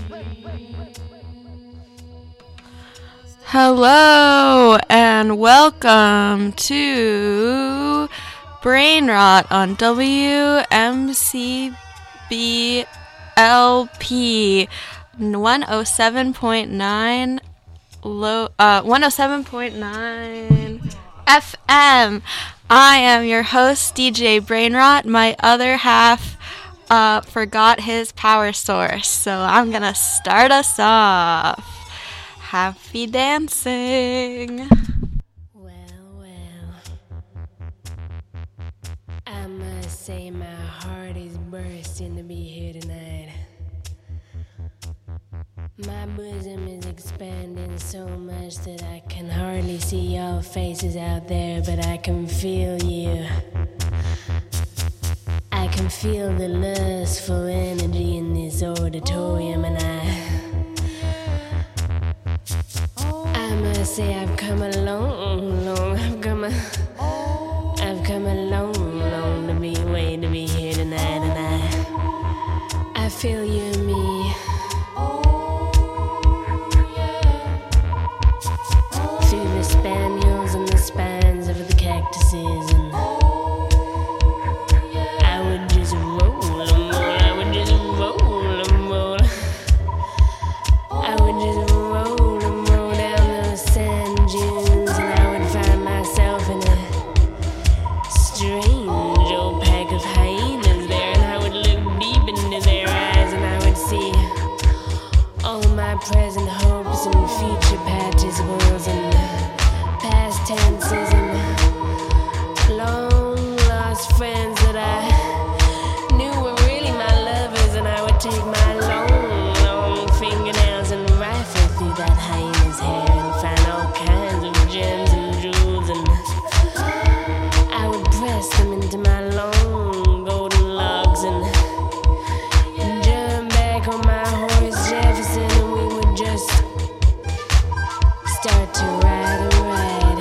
Hello and welcome to Brain Rot on WMCBLP 107.9 107.9 FM. I am your host, DJ Brainrot. My other half forgot his power source, so I'm gonna start us off. Happy dancing. Well, I must say my heart is bursting to be here tonight. My bosom is expanding so much that I can hardly see your faces out there, but I can feel you. I can feel the lustful energy in this auditorium, and I must say I've come a long, I've come a long way to be here tonight, and I feel you and me. Through the spaniels and the spines of the cactuses, and I would just roll and roll, I would just roll and roll, I would just roll and roll down those sand dunes, and I would find myself in a strange old pack of hyenas there, and I would look deep into their eyes, and I would see all my present hopes and future participles and past tenses and long lost friends that I knew were really my lovers, and I would take my long fingernails and rifle through that hyena's hair and find all kinds of gems and jewels, and I would press them into my long golden locks and jump back on my horse Jefferson, and we would just start to ride and ride,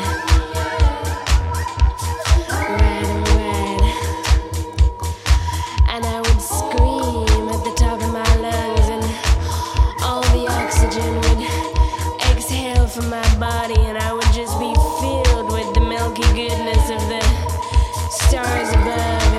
and I would scream at the top of my lungs, and all the oxygen would exhale from my body, and I would just be filled with the milky goodness of the stars above,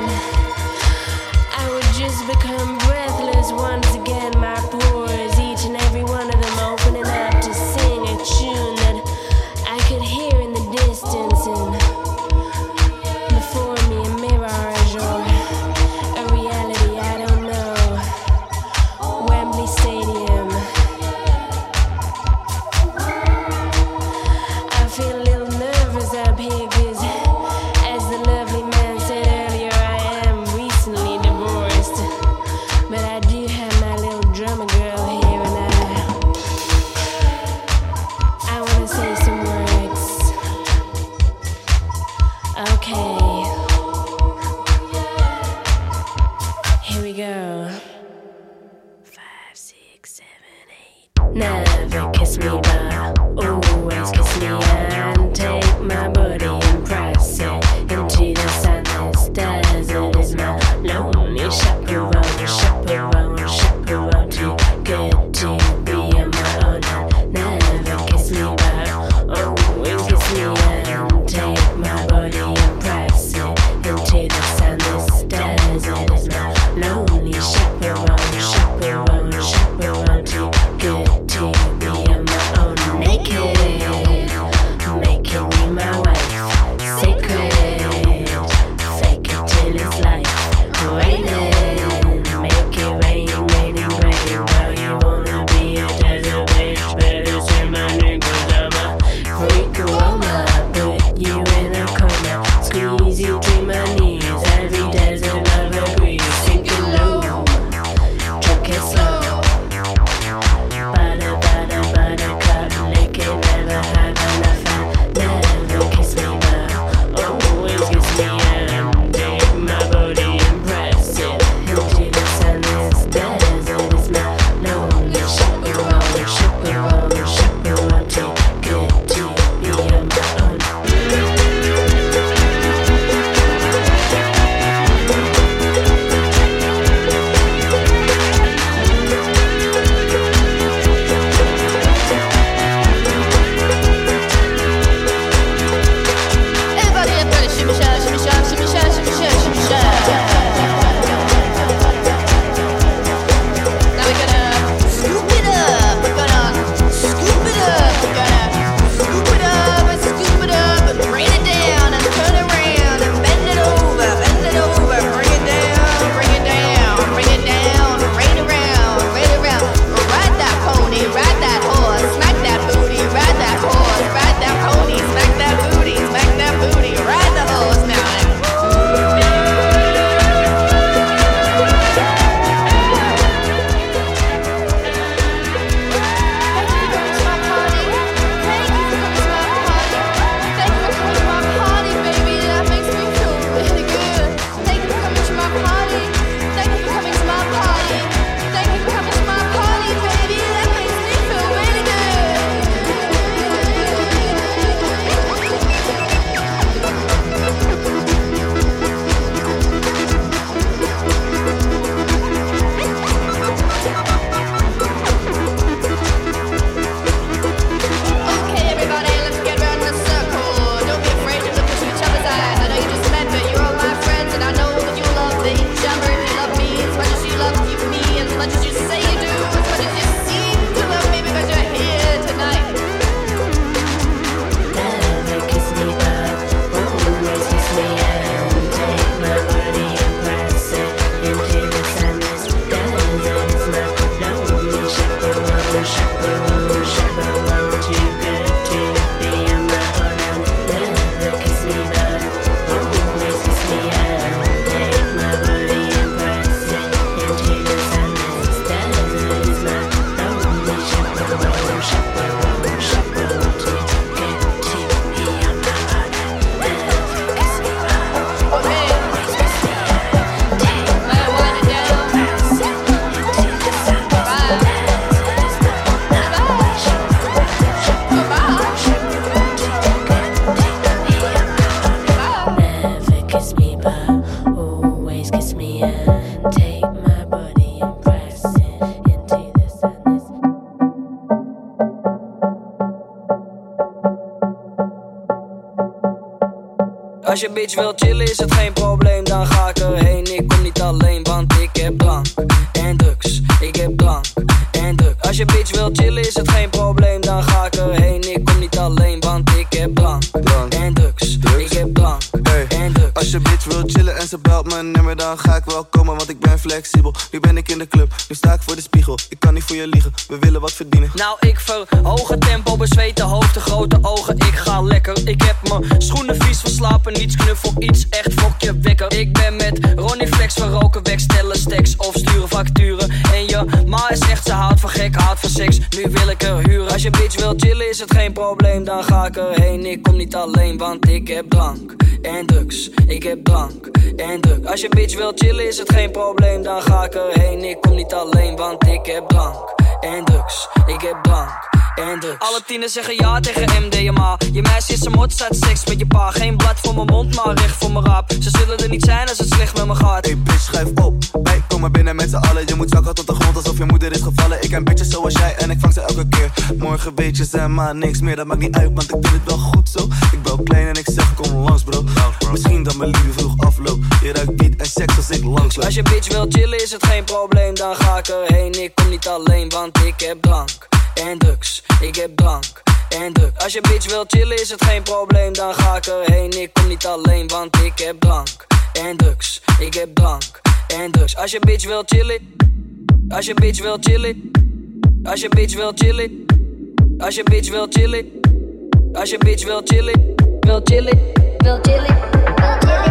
Als je bitch wil chillen is het geen probleem, dan ga ik erheen. Ik kom niet alleen, want ik heb drank en drugs. Ik heb drank en drugs. Als je bitch wil chillen is het geen probleem, dan ga ik erheen. Ik kom niet alleen, want ik heb drank en drugs. Ik heb drank en drugs. Als je bitch wil chillen en ze belt mijn nummer, dan ga ik wel komen, want ik ben flexibel. Nu ben ik in de club, nu sta ik voor de spiegel. Ik kan niet voor je liegen, we willen wat verdienen. Nou, ik verhoog het tempo, bezweten hoofd, de grote ogen. Ik ga lekker, ik heb mijn schoenen vies van slapen. Niets knuffel, iets echt fokje wekker. Ik ben met Ronnie Flex, van roken weg, stellen stacks of sturen facturen. En je ma is echt, ze houdt van gek, houdt van seks. Nu wil ik er huren. Als je bitch wil chillen is het geen probleem, dan ga ik erheen. Ik kom niet alleen, want ik heb drank en drugs. Ik heb drank en drugs. Als je bitch wil chillen is het geen probleem, dan ga ik erheen. Ik kom niet alleen, want ik heb drank en drugs. Ik heb drank en drugs. Alle tieners zeggen ja tegen MDMA. Je meisje is een mot, staat seks met je pa. Geen blad voor mijn mond, maar recht voor mijn raap. Ze zullen er niet zijn als het slecht met me gaat. Hey bitch, schuif op. Wij komen binnen met z'n allen. Je moet zakken tot de grond alsof je moeder is gevallen. Ik ken bitches zoals jij en ik vang ze elke keer. Morgen weet je ze maar niks meer, dat maakt niet uit, want ik vind het wel goed zo. Ik bel klein en ik zeg kom langs bro. Misschien dat mijn liefde vroeg afloopt. Je ruikt beat en seks als ik langs loop. Als je bitch wil chillen is het geen probleem, dan ga ik erheen. Ik kom niet alleen, want ik heb drank en drugs. Ik heb drank en drugs. Als je bitch wil chillen is het geen probleem, dan ga ik erheen. Ik kom niet alleen, want ik heb drank en drugs. Ik heb drank en drugs. Als je bitch wil chillen, als je bitch wil chillen, als je bitch wil chillen, als je bitch wil chillen, als je bitch wil chillen, wil chillen, wil chillen, wil chillen.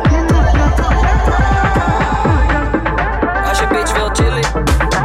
Als je bitch wil chillen.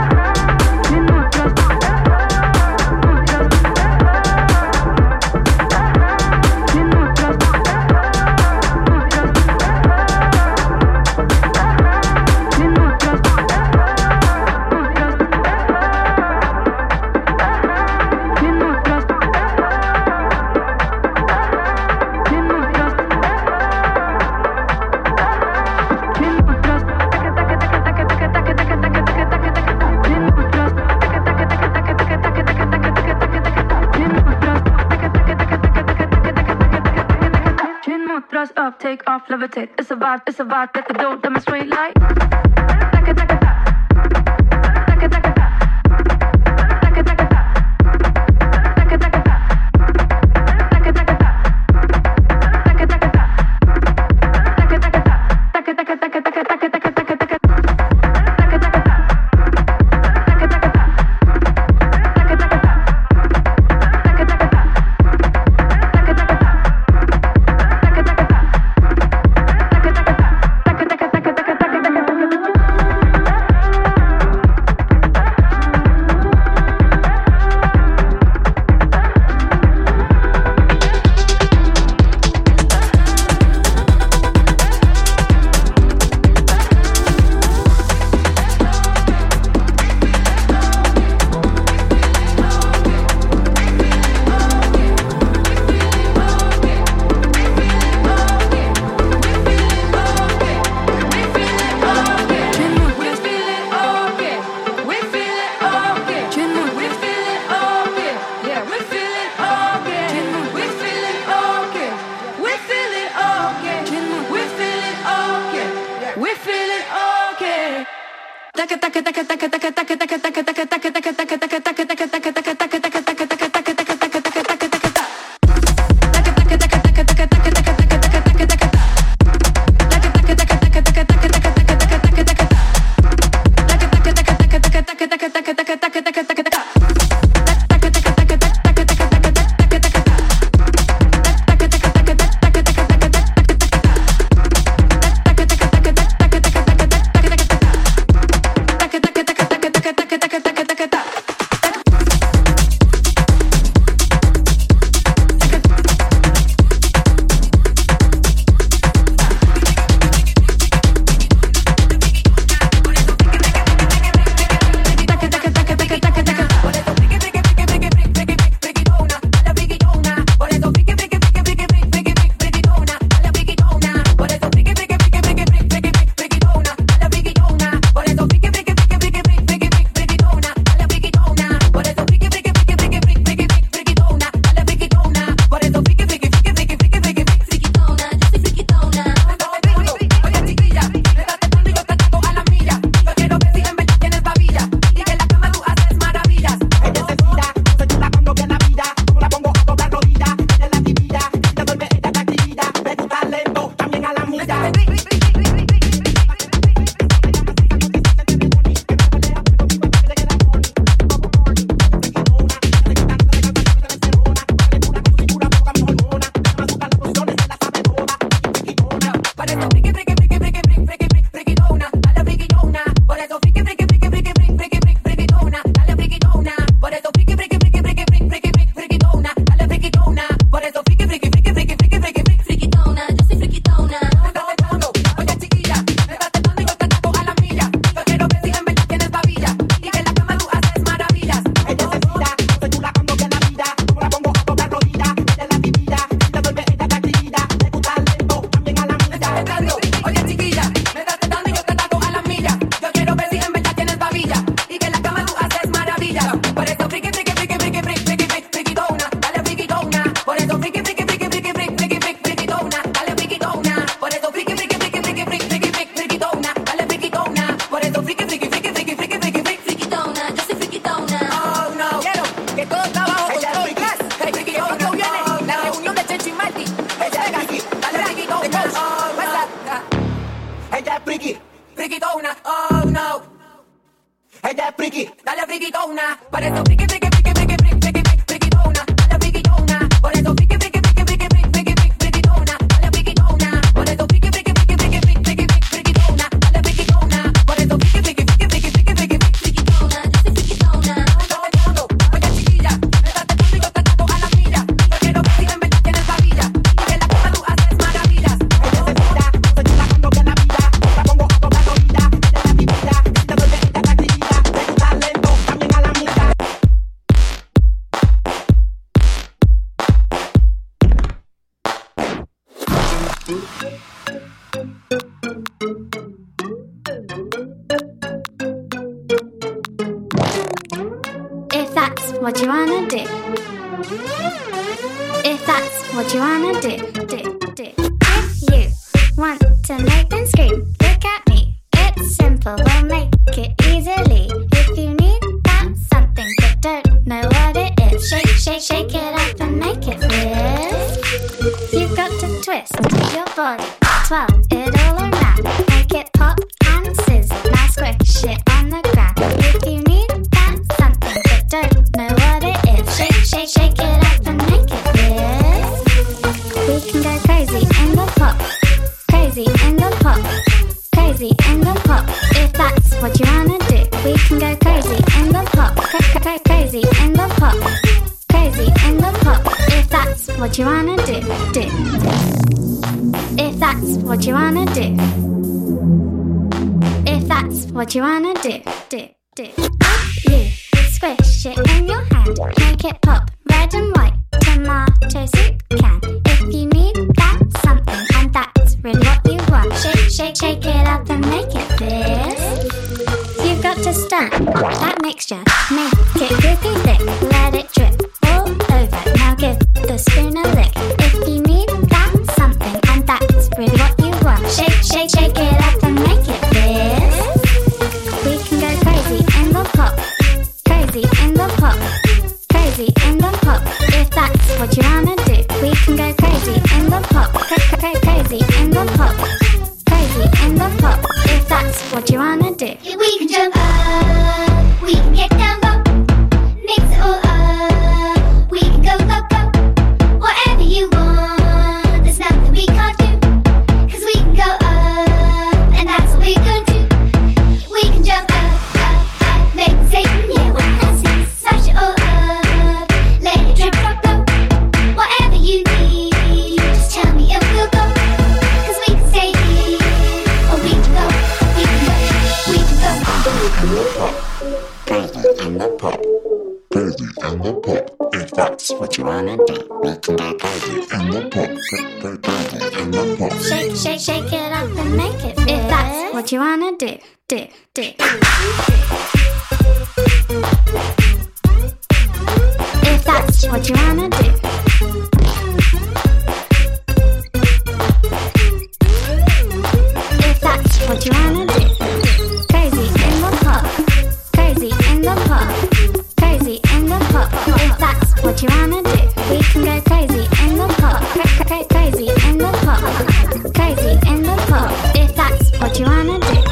Up, take off, levitate. It's a vibe, that the dough demonstrate like. è friki, frikitona, oh no. Ed è friki, dalla frikitona. Por eso friki, friki, friki, friki, friki, friki, frikitona, dalla frikitona. Por eso friki, friki, friki, friki, friki, friki, frikitona, dalla frikitona. Por eso friki, friki, friki, friki, friki, friki, frikitona, dalla frikitona. Por eso friki, friki, friki, friki, friki, friki, frikitona, dalla frikitona. Todo el mundo, oye chiquilla, estate público, te tapo a la milla. Yo quiero ver si en verdad tienes babilla y que en la cama tú haces maravillas. Ella se mira, soy una cuando que la vida, la pongo a toda la vida. Ella es mi vida, te doy de esta tranquilidad, de tu talento también a la mitad. If that's what you wanna do. If that's what you wanna do. If you want to make them scream, look at me. It's simple, we'll make it easily. If you need that something but don't know what it is, shake, shake, shake it up and make it fizz. You've got to twist your body, twirl it all around, make it pop and sizzle. Now squish it on the ground. If you need that something but don't know what it is, shake, shake, shake it up and make it fizz. We can go crazy in the pop, crazy in the pop, crazy in the pop. If that's what you wanna do, we can go crazy in the pop, crazy in the pop, crazy in the pop. If that's what you wanna do. If that's what you wanna do. If that's what you wanna do. You squish it in your hand, make it pop, red and white, tomato soup can. If you need that something, and that's really what you want, shake, shake, shake it up and make it fizz. You've got to stir that mixture, make it goopy thick, let it drip all over. Now give the spoon a lick. If you need that something, and that's really what you want, shake, shake, shake it up and make it fizz. We can go crazy in the pop, crazy in the pop, crazy in the pop. If that's what you wanna do, we can go crazy in the pop, crazy in the pop, crazy in the pop. If that's what you wanna do. We can jump up, we can get down low, mix it all up, we can go, go, go. Whatever you want, there's nothing we can't do, 'cause we can go up, and that's what we're gonna do. We can jump up, make it say, yeah, what has it? Smash it all up, let it drip, drop, go. Whatever you need, just tell me and we'll go, 'cause we can stay here, or we can go, we can go, we can go. Crazy in the pop, crazy in the pop. If that's what you wanna do, we can go crazy in the pop, crazy in the pop. Shake, shake, shake it up and make it fizz. If that's what you wanna do. If that's what you wanna do. If that's what you wanna do. Crazy in the pop, crazy in the pop, crazy in the pop. If that's what you wanna do, we can go crazy in the pop, crazy in the pop, crazy in the pop. If that's what you wanna do.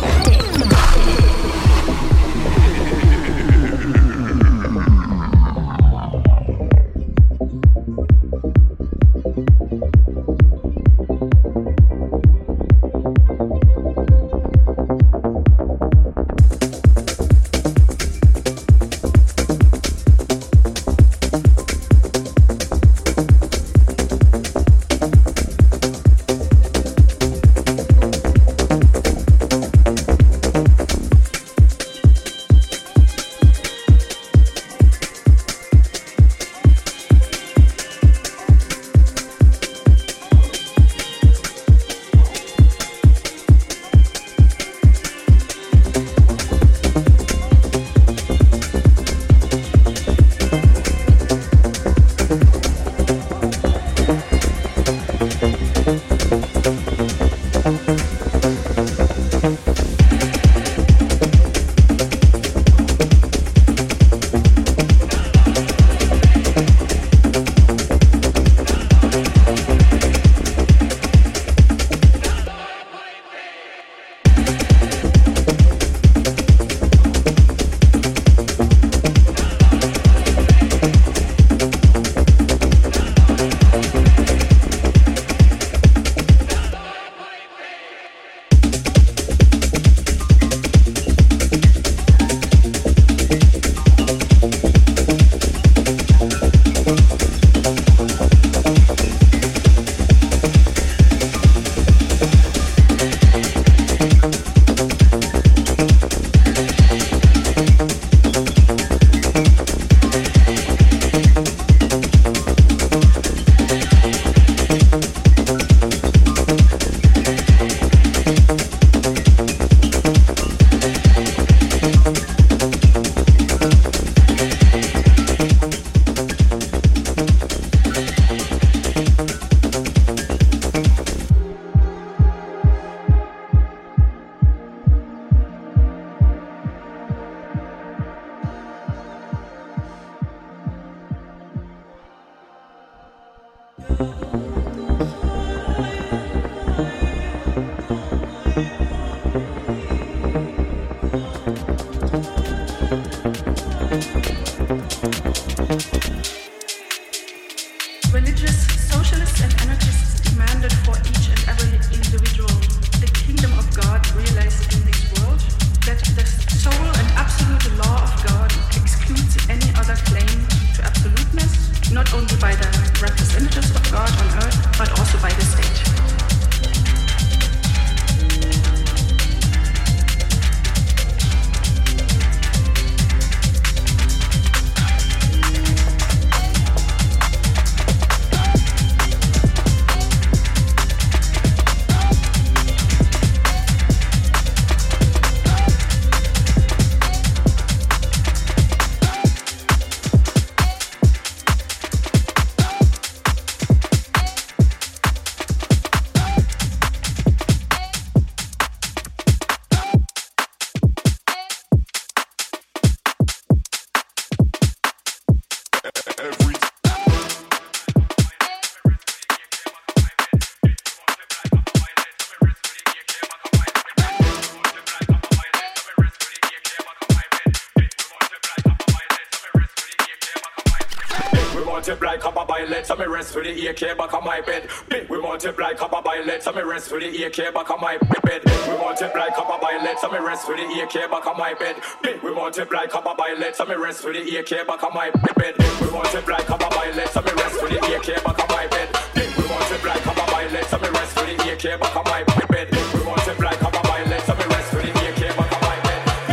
multiply, copper by let, so me rest for the AK back on my bed. We multiply, copper by let, so me rest for the AK back on my bed. We multiply, copper by let, so me rest for the AK back on my bed. We multiply, copper by let, so me rest for the AK back on my bed. We multiply, copper by let, so me rest for the AK back on my bed. We multiply, copper by let, so me rest for the AK back on my bed. We multiply, copper by let, so me rest for the AK back on my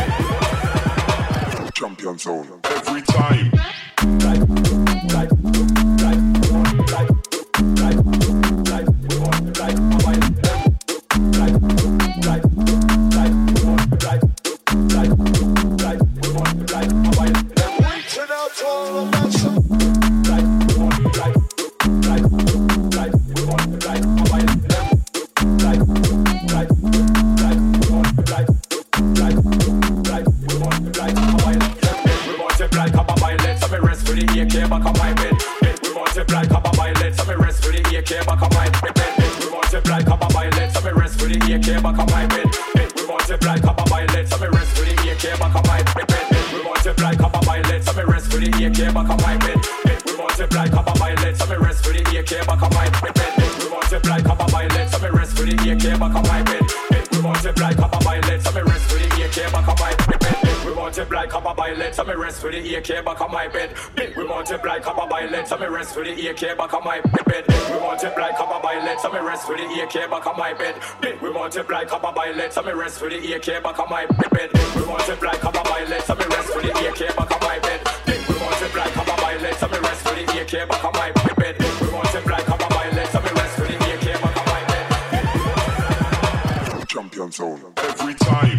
bed. Champion zone every time. For the AK back on my bed. We multiply copper by let, so me rest for the AK back on my bed. We multiply copper by let, so me rest for the AK back on my bed. We multiply copper by let, so me rest for the AK back on my bed. We multiply copper by let, so me rest for the AK back on my bed. We multiply copper by let, so me rest for the AK back on my bed. We multiply copper by let, so me rest for the AK back on my bed. Champion zone every time.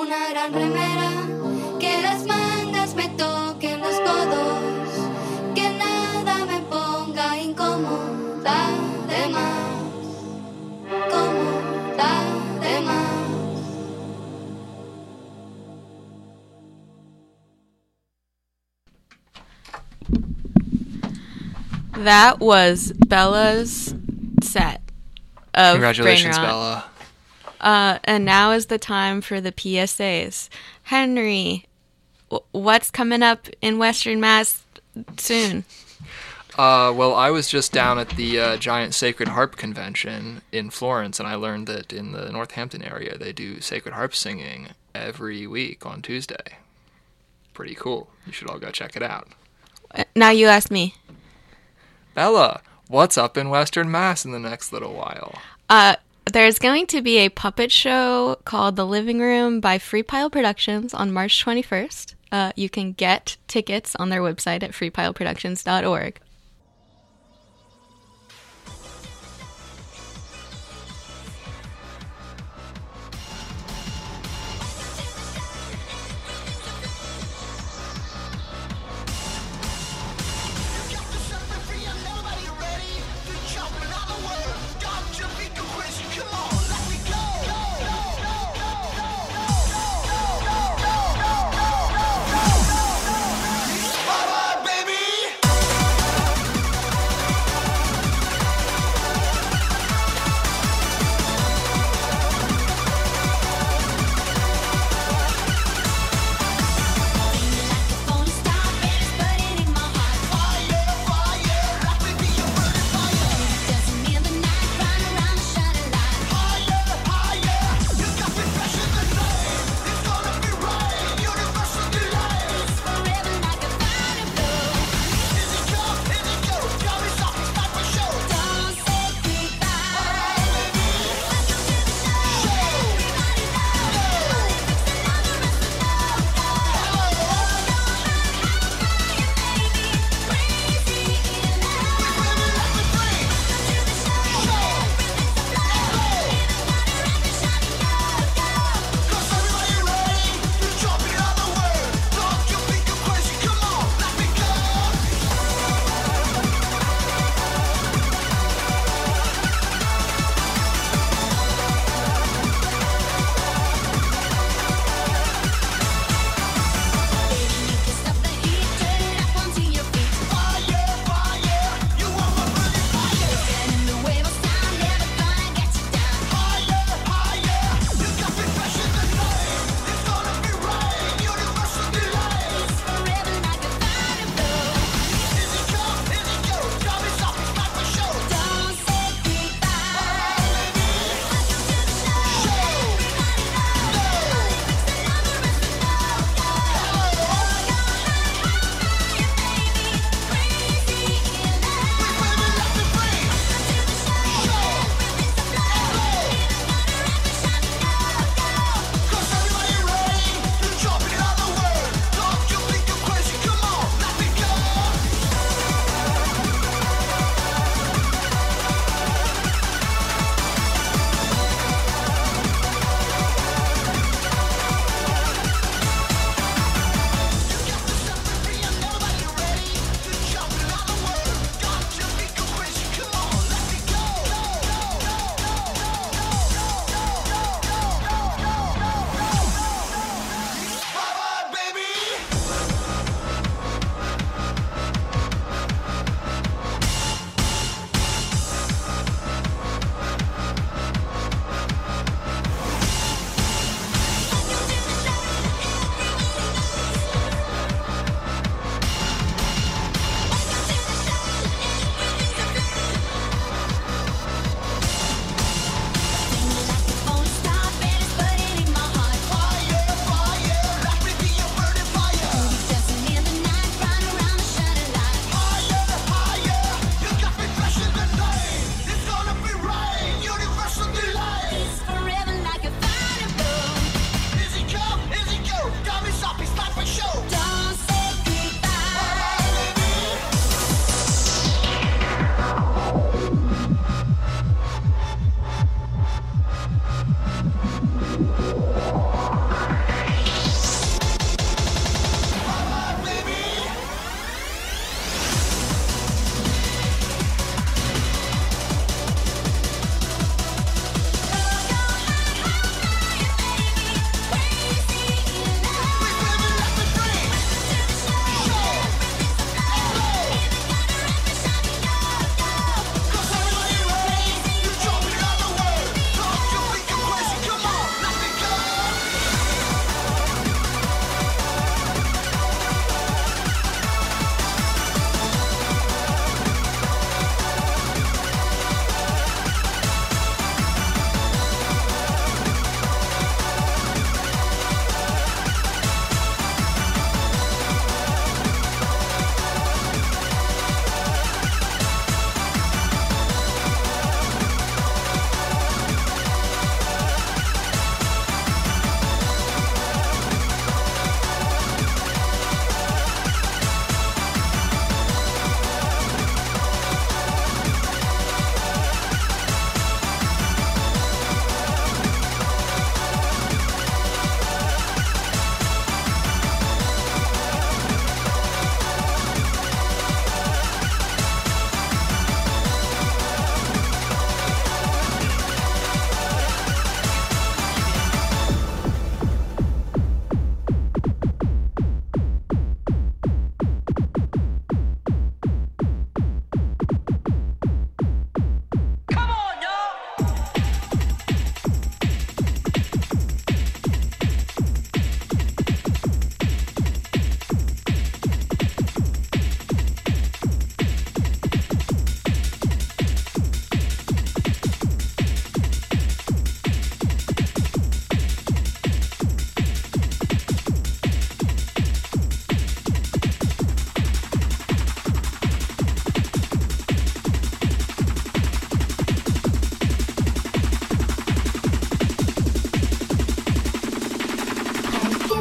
una gran remera, que las mangas me toquen los codos, que nada me ponga incómoda de más, cómoda de más. That was Bella's set of Congratulations, Brain Rot. Bella. And now is the time for the PSAs. Henry, what's coming up in Western Mass soon? Well, I was just down at the Giant Sacred Harp Convention in Florence, and I learned that in the Northampton area they do sacred harp singing every week on Tuesday. Pretty cool. You should all go check it out. Now you ask me. Bella, what's up in Western Mass in the next little while? There's going to be a puppet show called The Living Room by Free Pile Productions on March 21st. You can get tickets on their website at freepileproductions.org. Bye-bye, baby.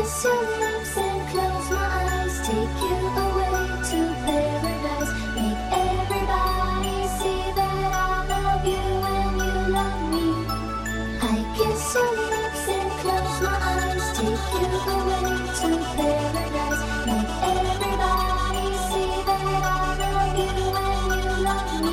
kiss your lips and close my eyes, take you away to paradise, make everybody see that I love you and you love me. I kiss your lips and close my eyes, take you away to paradise, make everybody see that I love you and you love me.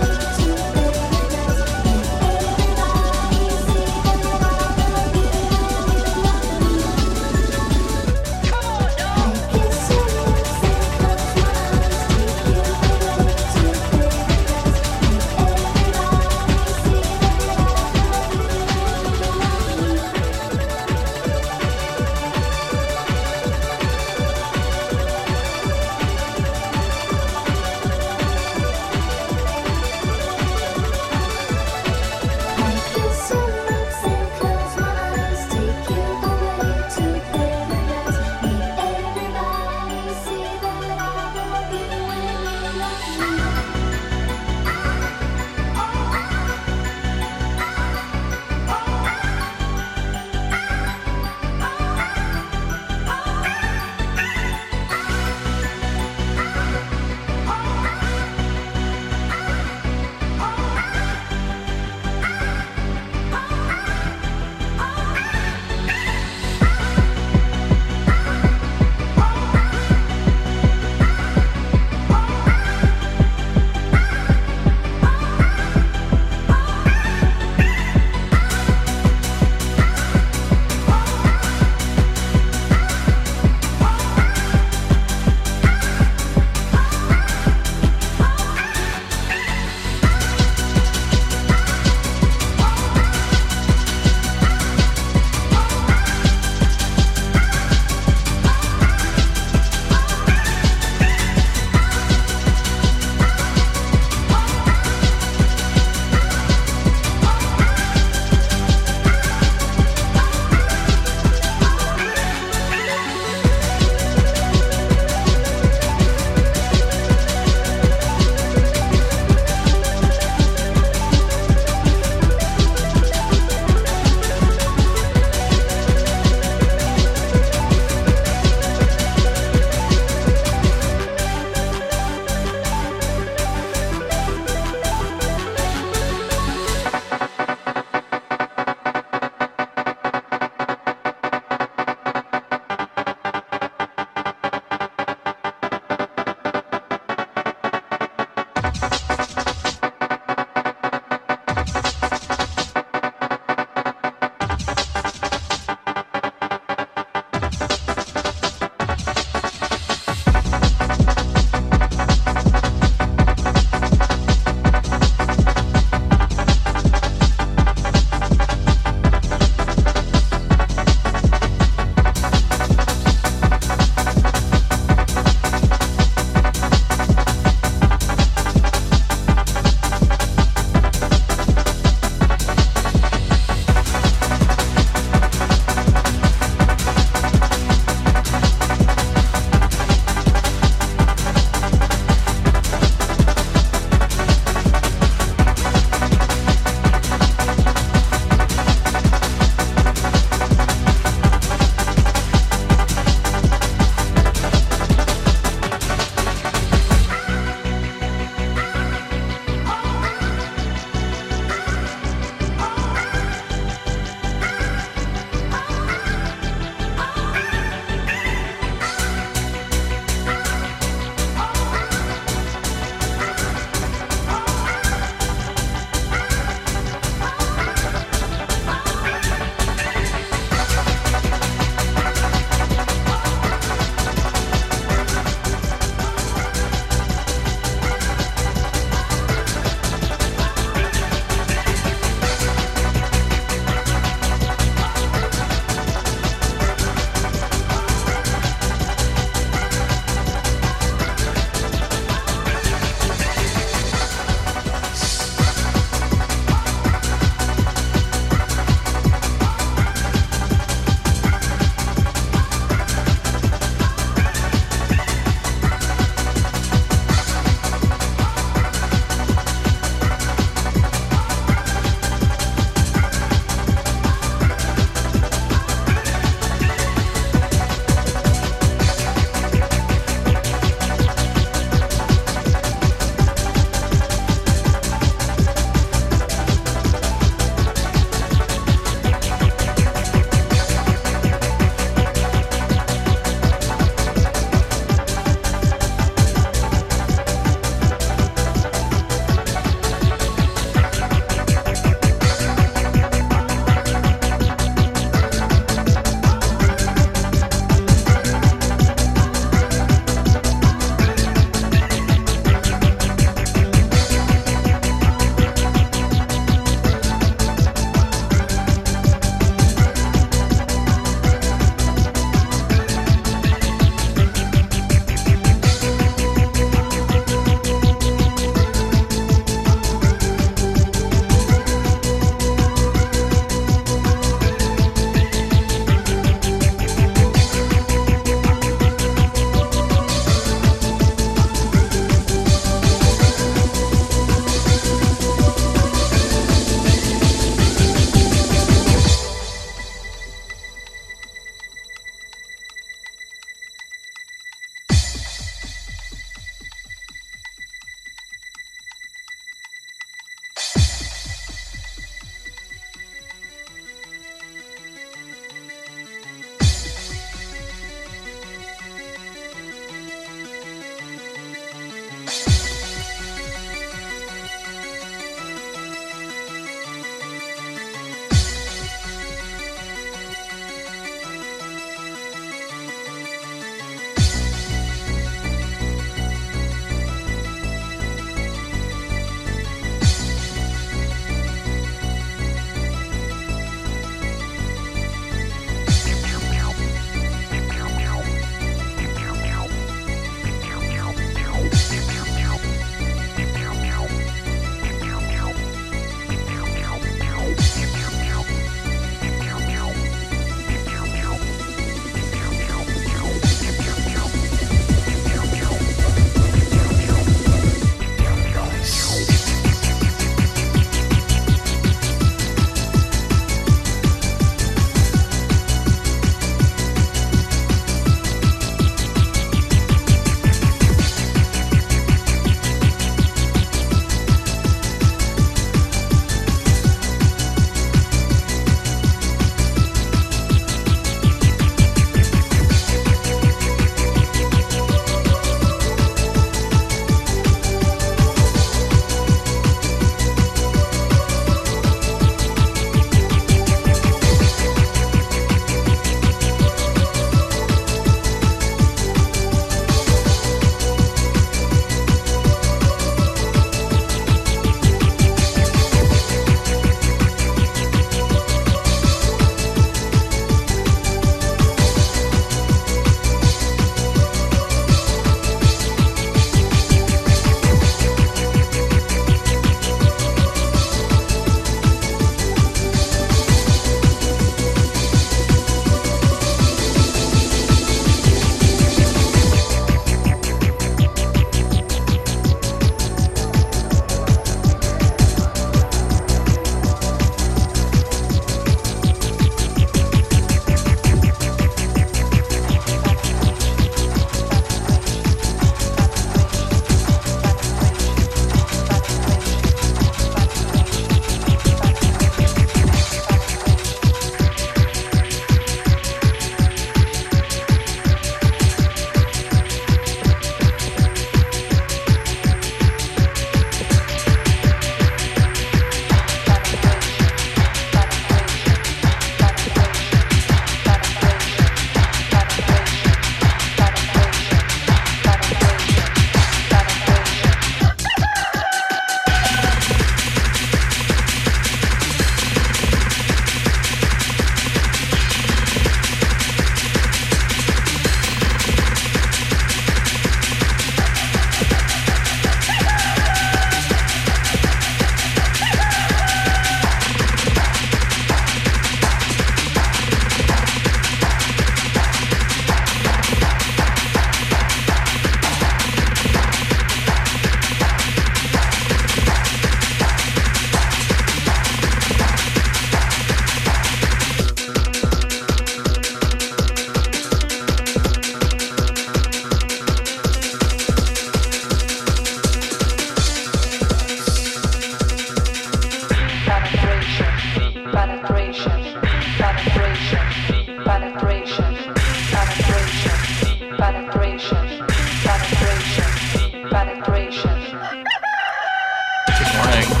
Good morning.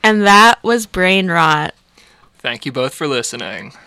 And that was Brain Rot. Thank you both for listening.